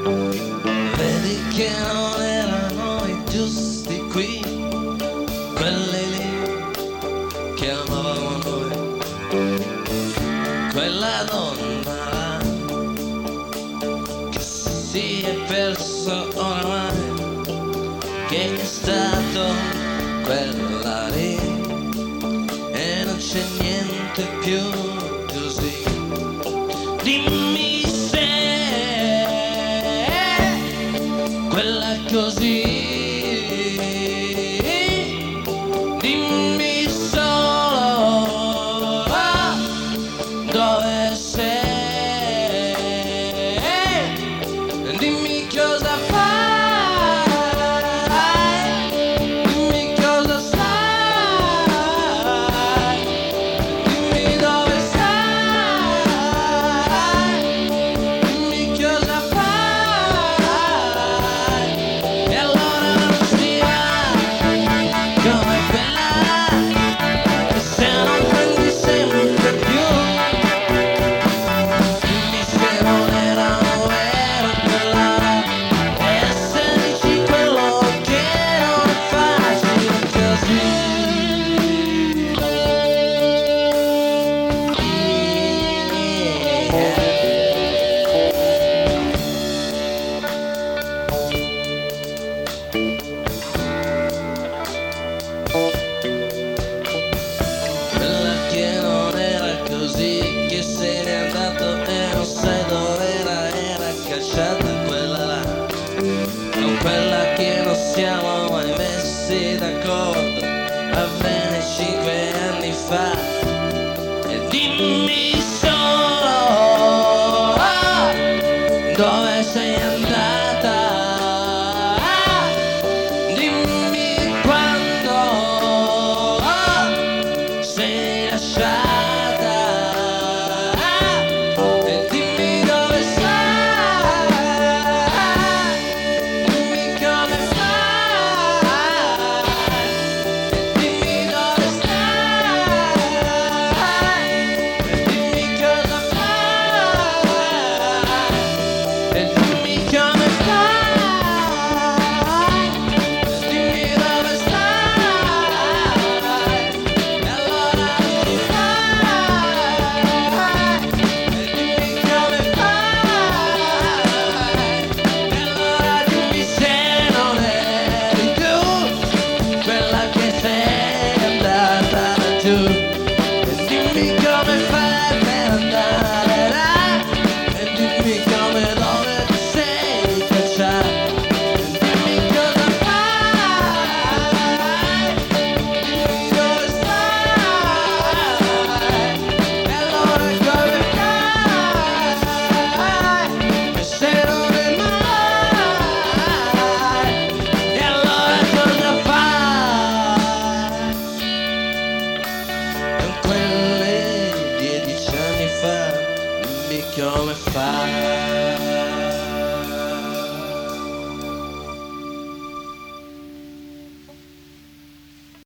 Vedi che non erano i giusti qui, quelli lì che amavamo noi, quella donna che si è perso oramai, che è stato quella lì e non c'è niente più così. Dimmi se quella così, dimmi solo dove sei, dimmi cosa fai, dimmi cosa sai, dimmi dove stai, dimmi cosa fai, e allora non sia come quella che se non prendi sempre più. Dimmi se non erano vero quella, e se dici quello che non è facile così. Quella che non era così, che se n'è andato e non sai dove era cacciata quella là, non quella che non siamo mai messi d'accordo a bene 5 anni fa. E dimmi solo dove sei andata, dimmi quando sei lasciata, e dimmi dove stai, dimmi come fai, e dimmi dove stai, e dimmi cosa fai, e dimmi come fai, e dimmi dove stai, e allora ci fai, e dimmi come fai, e allora dimmi se non eri tu quella che sei andata giù, e dimmi come fai per andare là, e dimmi come dove ti sei cacciato, e dimmi cosa fai, dimmi dove stai, e allora come fai, e se non è mai, e allora cosa fai, con quelle 10 anni fa, dimmi come fai.